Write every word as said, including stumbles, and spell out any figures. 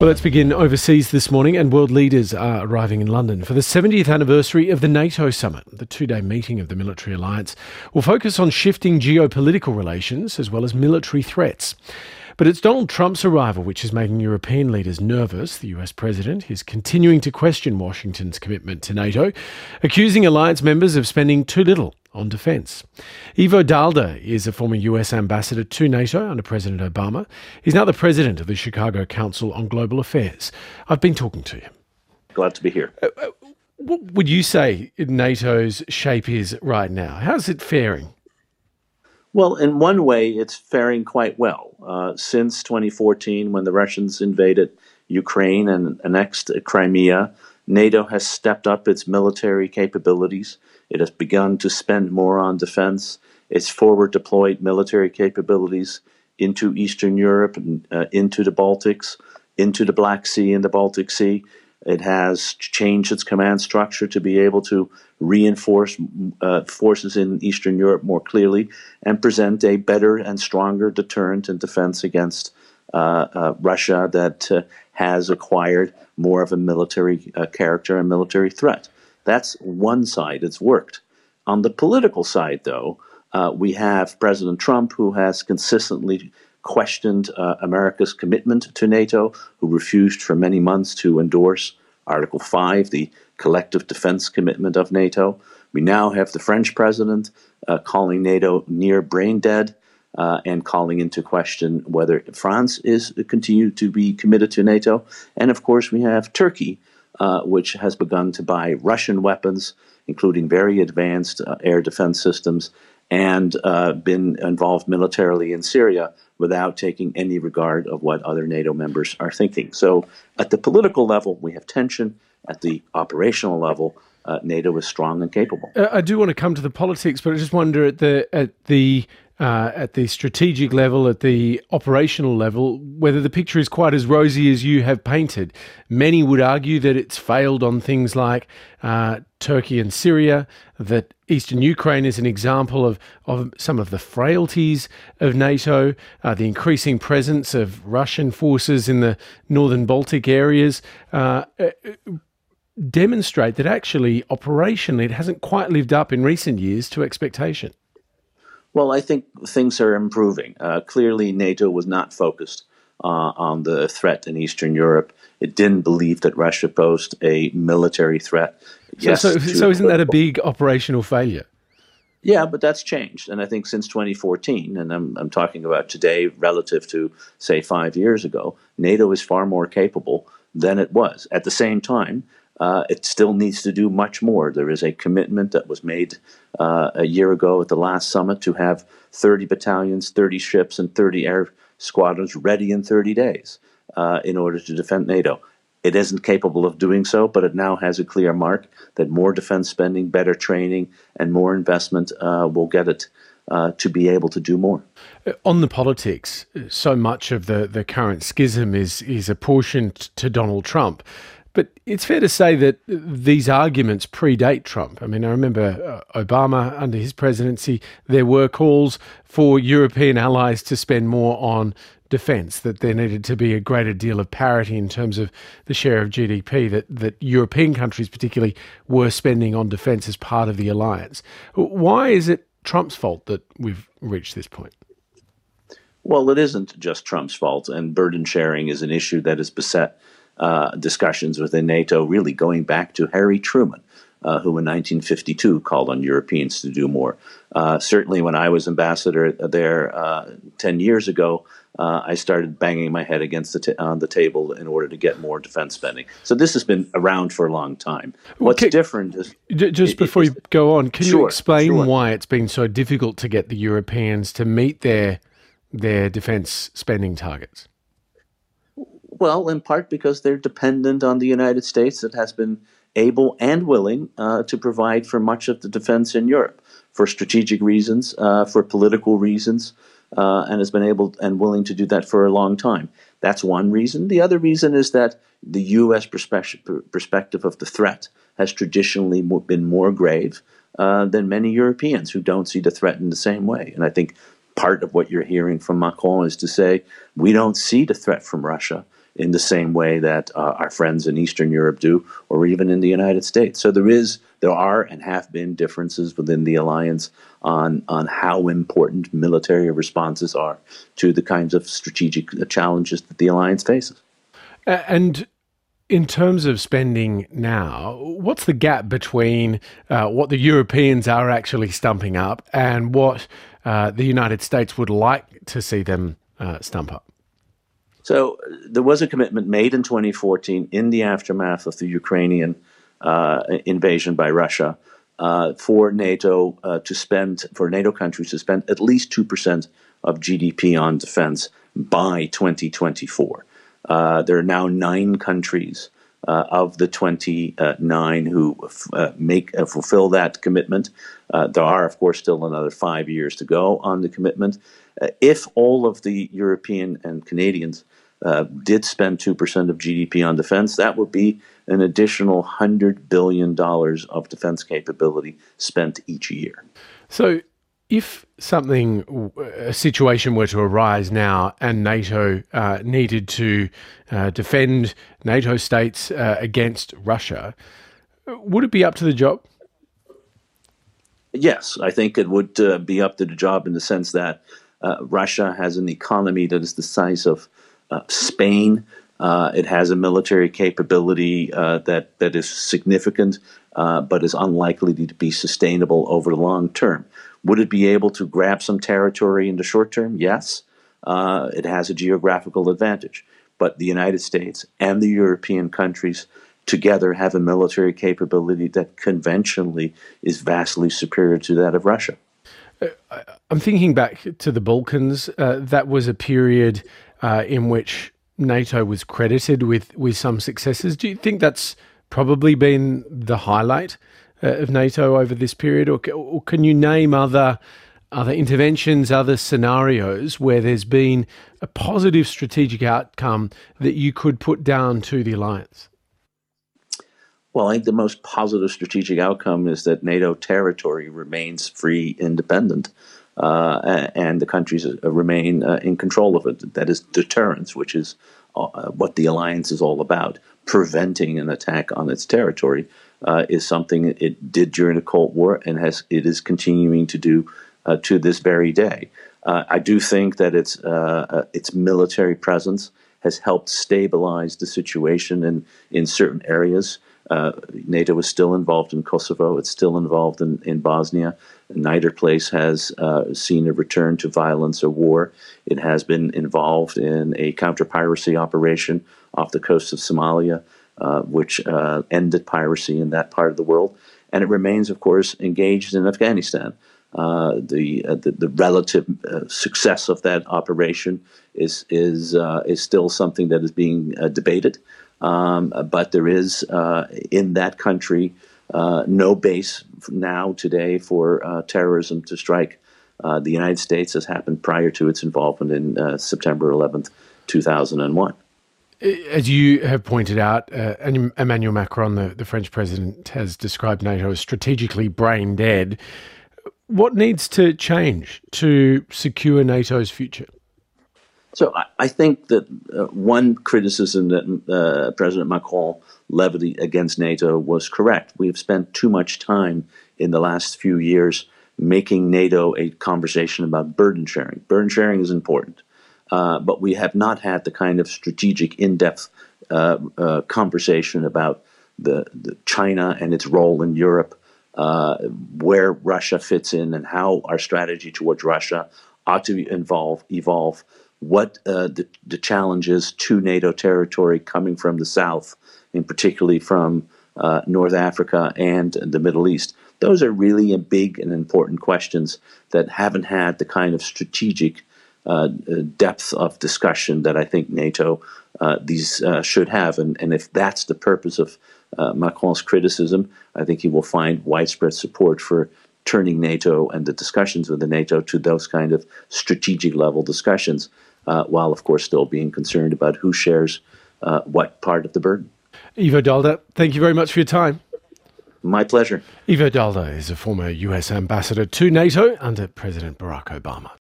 Well, let's begin overseas this morning, and world leaders are arriving in London for the seventieth anniversary of the NATO summit. The two-day meeting of the military alliance will focus on shifting geopolitical relations as well as military threats. But it's Donald Trump's arrival which is making European leaders nervous. The U S president is continuing to question Washington's commitment to NATO, accusing alliance members of spending too little on defence. Ivo Dalda is a former U S ambassador to NATO under President Obama. He's now the president of the Chicago Council on Global Affairs. I've been talking to him. Glad to be here. Uh, uh, what would you say NATO's shape is right now? How's it faring? Well, in one way, it's faring quite well. Uh, since twenty fourteen, when the Russians invaded Ukraine and annexed Crimea, NATO has stepped up its military capabilities. It has begun to spend more on defense. It's forward-deployed military capabilities into Eastern Europe, and, uh, into the Baltics, into the Black Sea and the Baltic Sea. It has changed its command structure to be able to reinforce uh, forces in Eastern Europe more clearly and present a better and stronger deterrent and defense against uh, uh, Russia that uh, has acquired more of a military uh, character and military threat. That's one side. It's worked. On the political side, though, uh, we have President Trump, who has consistently questioned uh, America's commitment to NATO, who refused for many months to endorse Article five, the collective defense commitment of NATO. We now have the French president uh, calling NATO near brain dead uh, and calling into question whether France is continue to be committed to NATO. And of course, we have Turkey, uh, which has begun to buy Russian weapons, including very advanced uh, air defense systems, and uh, been involved militarily in Syria without taking any regard of what other NATO members are thinking. So at the political level, we have tension. At the operational level, uh, NATO is strong and capable. Uh, I do want to come to the politics, but I just wonder at the at the uh, at the strategic level, at the operational level, whether the picture is quite as rosy as you have painted. Many would argue that it's failed on things like uh, Turkey and Syria, that Eastern Ukraine is an example of, of some of the frailties of NATO, uh, the increasing presence of Russian forces in the northern Baltic areas, uh, demonstrate that actually operationally it hasn't quite lived up in recent years to expectation. Well, I think things are improving. Uh, clearly, NATO was not focused uh, on the threat in Eastern Europe. It didn't believe that Russia posed a military threat. So, yes, so, so isn't that a big operational failure? Yeah, but that's changed. And I think since twenty fourteen, and I'm, I'm talking about today relative to, say, five years ago, NATO is far more capable than it was. At the same time, Uh, it still needs to do much more. There is a commitment that was made uh, a year ago at the last summit to have thirty battalions, thirty ships, and thirty air squadrons ready in thirty days uh, in order to defend NATO. It isn't capable of doing so, but it now has a clear mark that more defense spending, better training, and more investment uh, will get it uh, to be able to do more. On the politics, so much of the, the current schism is, is apportioned to Donald Trump. But it's fair to say that these arguments predate Trump. I mean, I remember uh, Obama, under his presidency, there were calls for European allies to spend more on defence, that there needed to be a greater deal of parity in terms of the share of G D P that, that European countries particularly were spending on defence as part of the alliance. Why is it Trump's fault that we've reached this point? Well, it isn't just Trump's fault, and burden sharing is an issue that has beset Uh, discussions within NATO, really going back to Harry Truman, uh, who in nineteen fifty-two called on Europeans to do more. Uh, certainly when I was ambassador there uh, ten years ago, uh, I started banging my head against the t- on the table in order to get more defense spending. So this has been around for a long time. What's okay. different is... Just it, before it, you go on, can sure, you explain sure. why it's been so difficult to get the Europeans to meet their their defense spending targets? Well, in part because they're dependent on the United States that has been able and willing uh, to provide for much of the defense in Europe for strategic reasons, uh, for political reasons, uh, and has been able and willing to do that for a long time. That's one reason. The other reason is that the U S perspective, perspective of the threat has traditionally been more grave uh, than many Europeans who don't see the threat in the same way. And I think part of what you're hearing from Macron is to say, we don't see the threat from Russia. in the same way that uh, our friends in Eastern Europe do, or even in the United States. So there is, there are, and have been differences within the alliance on on how important military responses are to the kinds of strategic challenges that the alliance faces. And in terms of spending now, what's the gap between uh, what the Europeans are actually stumping up and what uh, the United States would like to see them uh, stump up? So there was a commitment made in twenty fourteen in the aftermath of the Ukrainian uh, invasion by Russia uh, for NATO uh, to spend, for NATO countries to spend at least two percent of G D P on defense by twenty twenty-four. Uh, there are now nine countries uh, of the twenty-nine who uh, make uh, fulfill that commitment. Uh, there are, of course, still another five years to go on the commitment. Uh, if all of the European and Canadians uh, did spend two percent of G D P on defense, that would be an additional one hundred billion dollars of defense capability spent each year. So if something, a situation were to arise now and NATO uh, needed to uh, defend NATO states uh, against Russia, would it be up to the job? Yes, I think it would uh, be up to the job in the sense that uh, Russia has an economy that is the size of uh, Spain. Uh, it has a military capability uh, that, that is significant, uh, but is unlikely to be sustainable over the long term. Would it be able to grab some territory in the short term? Yes. Uh, it has a geographical advantage. But the United States and the European countries together have a military capability that conventionally is vastly superior to that of Russia. I'm thinking back to the Balkans. Uh, that was a period uh, in which NATO was credited with, with some successes. Do you think that's probably been the highlight uh, of NATO over this period? Or, or can you name other other interventions, other scenarios where there's been a positive strategic outcome that you could put down to the alliance? Well, I think the most positive strategic outcome is that NATO territory remains free, independent, uh, and the countries remain uh, in control of it. That is deterrence, which is uh, what the alliance is all about. Preventing an attack on its territory uh, is something it did during the Cold War and has it is continuing to do uh, to this very day. Uh, I do think that its uh, its military presence has helped stabilize the situation in, in certain areas. Uh, NATO is still involved in Kosovo. It's still involved in, in Bosnia. Neither place has uh, seen a return to violence or war. It has been involved in a counter-piracy operation off the coast of Somalia, uh, which uh, ended piracy in that part of the world. And it remains, of course, engaged in Afghanistan. Uh, the, uh, the the relative uh, success of that operation is is uh, is still something that is being uh, debated. Um, but there is uh, in that country uh, no base now today for uh, terrorism to strike uh, the United States, as happened prior to its involvement in uh, September eleventh, two thousand one. As you have pointed out, uh, Emmanuel Macron, the, the French president, has described NATO as strategically brain dead. What needs to change to secure NATO's future? So I, I think that uh, one criticism that uh, President Macron levied against NATO was correct. We have spent too much time in the last few years making NATO a conversation about burden sharing. Burden sharing is important, uh, but we have not had the kind of strategic, in-depth uh, uh, conversation about the, the China and its role in Europe, uh, where Russia fits in, and how our strategy towards Russia ought to involve, evolve. What uh, the, the challenges to NATO territory coming from the south, and particularly from uh, North Africa and the Middle East. Those are really big and important questions that haven't had the kind of strategic uh, depth of discussion that I think NATO uh, these uh, should have. And, and if that's the purpose of uh, Macron's criticism, I think he will find widespread support for turning NATO and the discussions with the NATO to those kind of strategic level discussions. Uh, while, of course, still being concerned about who shares uh, what part of the burden. Ivo Daalder, thank you very much for your time. My pleasure. Ivo Daalder is a former U S ambassador to NATO under President Barack Obama.